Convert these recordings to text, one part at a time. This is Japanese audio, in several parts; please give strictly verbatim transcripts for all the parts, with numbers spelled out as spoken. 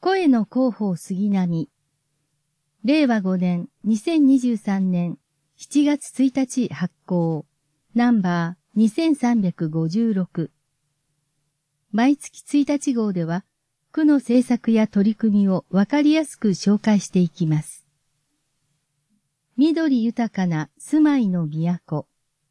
声の広報杉並。れいわごねんにせんにじゅうさんねんしちがつついたち発行。ナンバーにせんさんびゃくごじゅうろく。毎月ついたち号では、区の政策や取り組みをわかりやすく紹介していきます。緑豊かな住まいの都。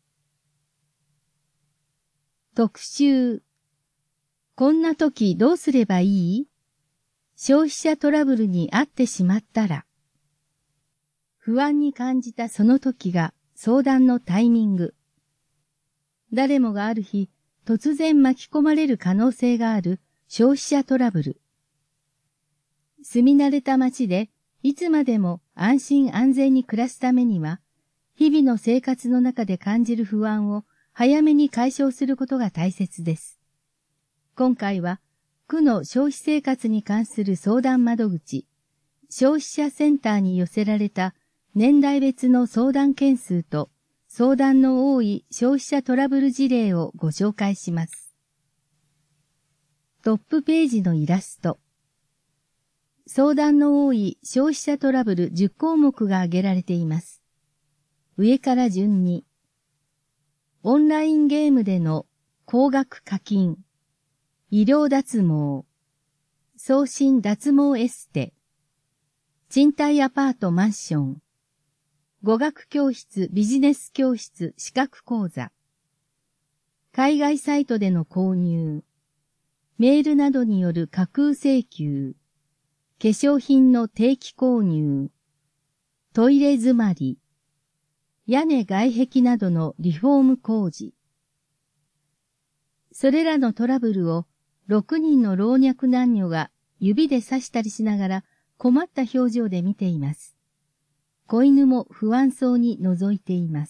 特集。こんな時どうすればいい？消費者トラブルに遭ってしまったら。不安に感じたその時が相談のタイミング。誰もがある日、突然巻き込まれる可能性がある消費者トラブル。住み慣れた街でいつまでも安心安全に暮らすためには、日々の生活の中で感じる不安を早めに解消することが大切です。今回は、区の消費生活に関する相談窓口、消費者センターに寄せられた年代別の相談件数と相談の多い消費者トラブル事例をご紹介します。トップページのイラスト。相談の多い消費者トラブルじゅっこうもくが挙げられています。上から順に。オンラインゲームでの高額課金。医療脱毛、送信脱毛エステ、賃貸アパートマンション、語学教室ビジネス教室資格講座、海外サイトでの購入、メールなどによる架空請求、化粧品の定期購入、トイレ詰まり、屋根外壁などのリフォーム工事。それらのトラブルをろくにんの老若男女が指で指したりしながら困った表情で見ています。子犬も不安そうに覗いています。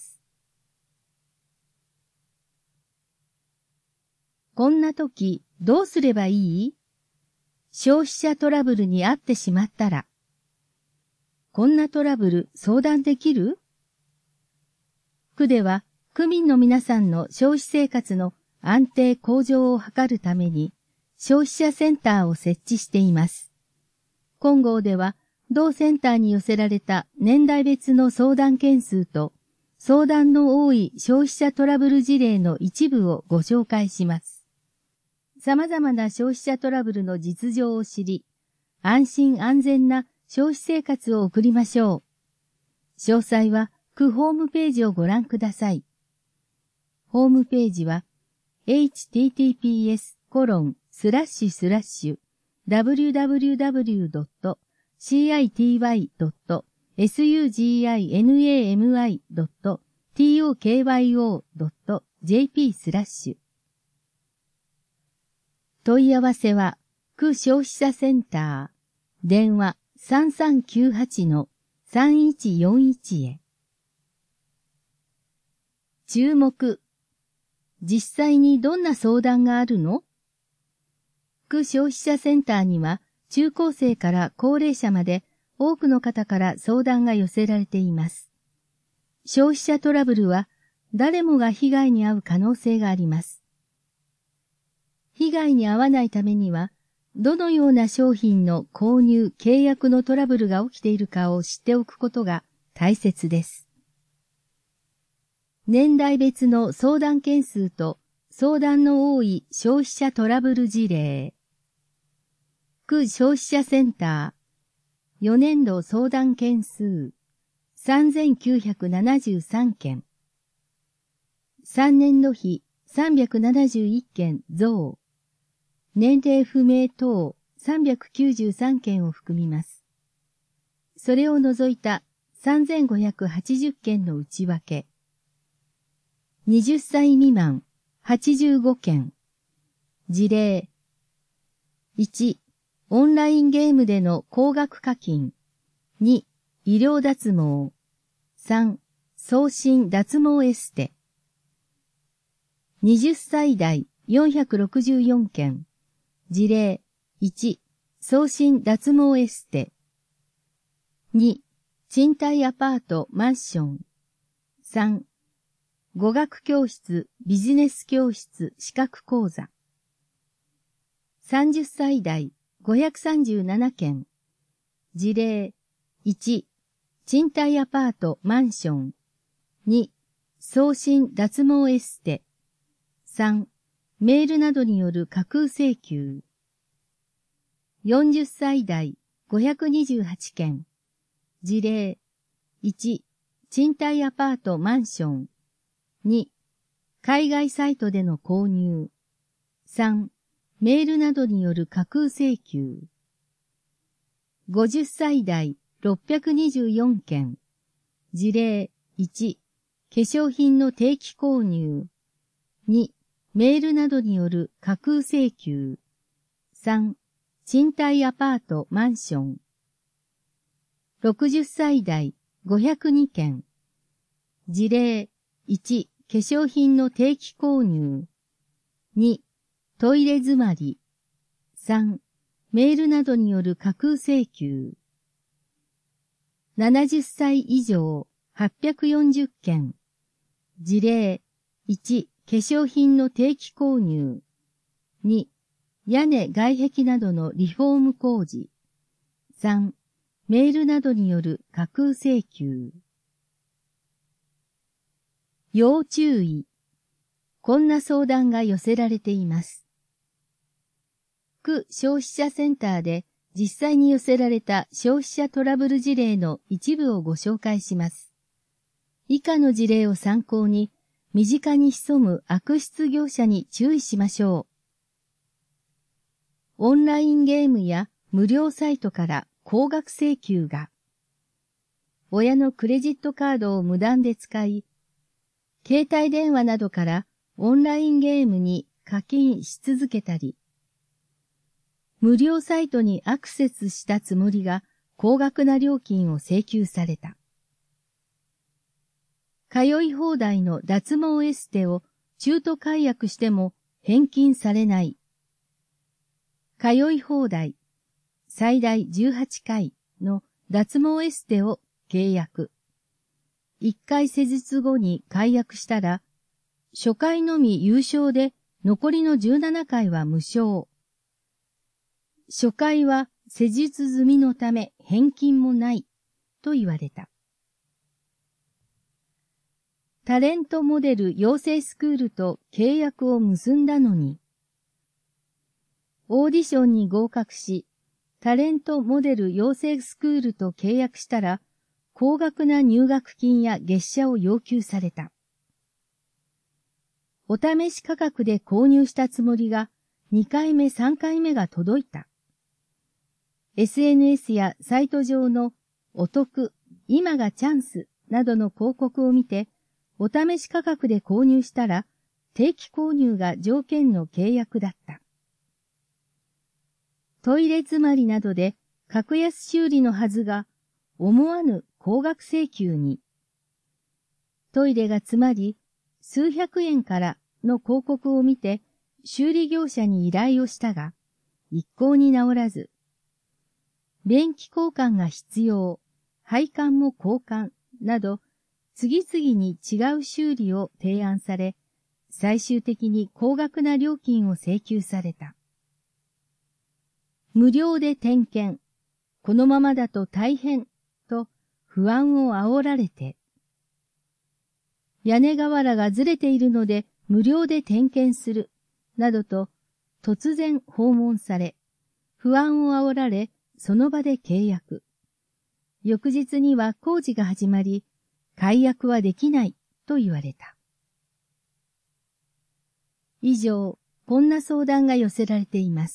こんな時どうすればいい？消費者トラブルに遭ってしまったら。こんなトラブル相談できる？区では区民の皆さんの消費生活の安定向上を図るために消費者センターを設置しています。今号では、同センターに寄せられた年代別の相談件数と、相談の多い消費者トラブル事例の一部をご紹介します。様々な消費者トラブルの実情を知り、安心安全な消費生活を送りましょう。詳細は区ホームページをご覧ください。ホームページは、エイチティーティーピーエスコロンスラッシュスラッシュダブリューダブリューダブリュードットシーアイティーワイドットエスユージーアイエヌエーエムアイドットティーオーケーワイオードットジェーピースラッシュ。問い合わせは区消費者センター電話 さんさんきゅうはちのさんいちよんいち へ。注目。実際にどんな相談があるの？区消費者センターには中高生から高齢者まで多くの方から相談が寄せられています。消費者トラブルは誰もが被害に遭う可能性があります。被害に遭わないためには、どのような商品の購入・契約のトラブルが起きているかを知っておくことが大切です。年代別の相談件数と相談の多い消費者トラブル事例。区消費者センターよねんど相談件数さんぜんきゅうひゃくななじゅうさんけん。さんねんど比さんびゃくななじゅういっけん増。年齢不明等さんびゃくきゅうじゅうさんけんを含みます。それを除いたさんぜんごひゃくはちじゅっけんの内訳。はたち未満はちじゅうごけん。事例。いち、オンラインゲームでの高額課金。に、医療脱毛。さん、送信脱毛エステ。はたち代よんひゃくろくじゅうよんけん。事例。いち、送信脱毛エステ。に、賃貸アパートマンション。さん、語学教室、ビジネス教室、資格講座。さんじゅっさい代、 ごひゃくさんじゅうななけん。事例いち、賃貸アパート、マンション。に、送信脱毛エステ。さん、メールなどによる架空請求。よんじゅっさい代ごひゃくにじゅうはちけん。事例いち、賃貸アパート、マンション。に、海外サイトでの購入。さん、メールなどによる架空請求。ごじゅっさい代ろっぴゃくにじゅうよんけん。事例いち、化粧品の定期購入。に、メールなどによる架空請求。さん、賃貸アパート、マンション。ろくじゅっさい代ごひゃくにけん。事例いち、化粧品の定期購入。に、トイレ詰まり。さん、メールなどによる架空請求。ななじゅっさい以上はっぴゃくよんじゅっけん。事例いち、化粧品の定期購入。に、屋根外壁などのリフォーム工事。さん、メールなどによる架空請求。要注意。こんな相談が寄せられています。区消費者センターで実際に寄せられた消費者トラブル事例の一部をご紹介します。以下の事例を参考に、身近に潜む悪質業者に注意しましょう。オンラインゲームや無料サイトから高額請求が。親のクレジットカードを無断で使い、携帯電話などからオンラインゲームに課金し続けたり、無料サイトにアクセスしたつもりが高額な料金を請求された。通い放題の脱毛エステを中途解約しても返金されない。通い放題最大じゅうはちかいの脱毛エステを契約。いっかい施術後に解約したら、初回のみ有償で残りのじゅうななかいは無償。初回は施術済みのため返金もないと言われた。タレントモデル養成スクールと契約を結んだのに、オーディションに合格し、タレントモデル養成スクールと契約したら、高額な入学金や月謝を要求された。お試し価格で購入したつもりが、にかいめさんかいめが届いた。エスエヌエス やサイト上のお得、今がチャンスなどの広告を見て、お試し価格で購入したら、定期購入が条件の契約だった。トイレ詰まりなどで格安修理のはずが、思わぬ高額請求に。トイレが詰まり、数百円からの広告を見て、修理業者に依頼をしたが、一向に治らず、便器交換が必要、配管も交換など、次々に違う修理を提案され、最終的に高額な料金を請求された。無料で点検、このままだと大変と不安を煽られて、屋根瓦がずれているので無料で点検する、などと突然訪問され、不安を煽られ、その場で契約。翌日には工事が始まり、解約はできないと言われた。以上、こんな相談が寄せられています。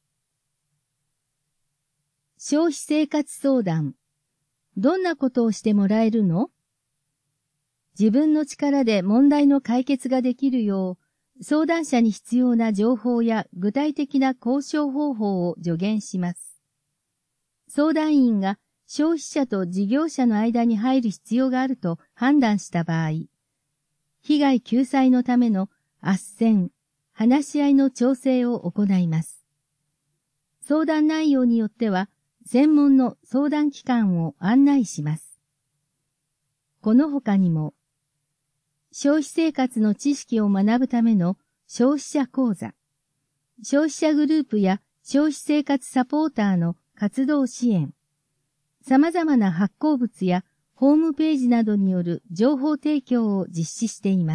消費生活相談。どんなことをしてもらえるの？自分の力で問題の解決ができるよう、相談者に必要な情報や具体的な交渉方法を助言します。相談員が消費者と事業者の間に入る必要があると判断した場合、被害救済のための斡旋、話し合いの調整を行います。相談内容によっては、専門の相談機関を案内します。この他にも、消費生活の知識を学ぶための消費者講座、消費者グループや消費生活サポーターの活動支援、様々な発行物やホームページなどによる情報提供を実施しています。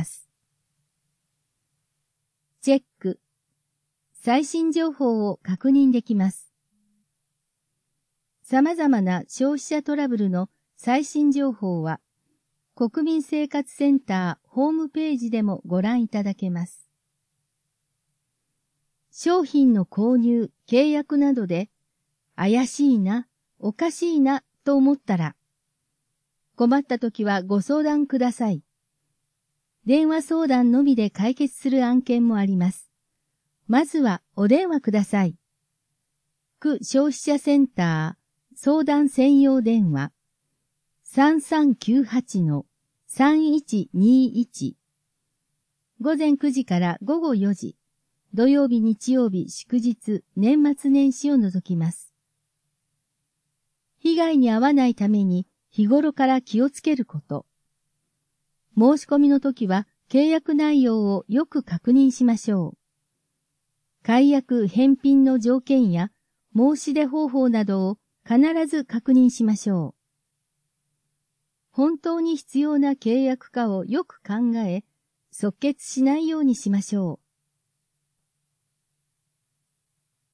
チェック。最新情報を確認できます。様々な消費者トラブルの最新情報は、国民生活センターホームページでもご覧いただけます。商品の購入、契約などで、怪しいな、おかしいなと思ったら、困った時はご相談ください。電話相談のみで解決する案件もあります。まずはお電話ください。区消費者センター相談専用電話 さんさんきゅうはちのさんいちにいち 午前くじから午後よじ、土曜日日曜日祝日年末年始を除きます。被害に遭わないために日頃から気をつけること。申し込みの時は契約内容をよく確認しましょう。解約返品の条件や申し出方法などを必ず確認しましょう。本当に必要な契約かをよく考え、即決しないようにしましょう。